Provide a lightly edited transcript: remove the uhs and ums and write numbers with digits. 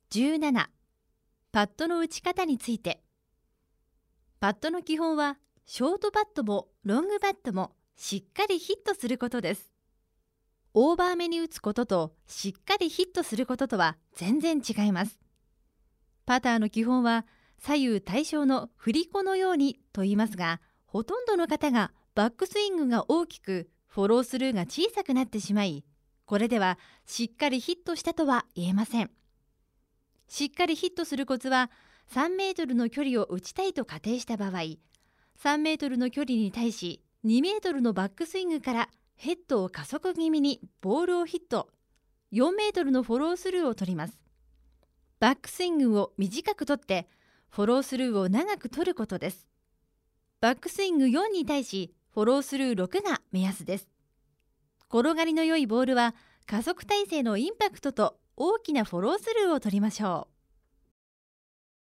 17、パットの打ち方について。パットの基本は、ショートパットもロングパットもしっかりヒットすることです。オーバーめに打つこととしっかりヒットすることとは全然違います。パターの基本は左右対称の振り子のようにと言いますが、ほとんどの方がバックスイングが大きくフォロースルーが小さくなってしまい、これではしっかりヒットしたとは言えません。しっかりヒットするコツは、3メートルの距離を打ちたいと仮定した場合、3メートルの距離に対し2メートルのバックスイングからヘッドを加速気味にボールをヒット、4メートルのフォロースルーを取ります。バックスイングを短く取ってフォロースルーを長く取ることです。バックスイング4に対しフォロースルー6が目安です。転がりの良いボールは加速体勢のインパクトと大きなフォロースルーを取りましょう。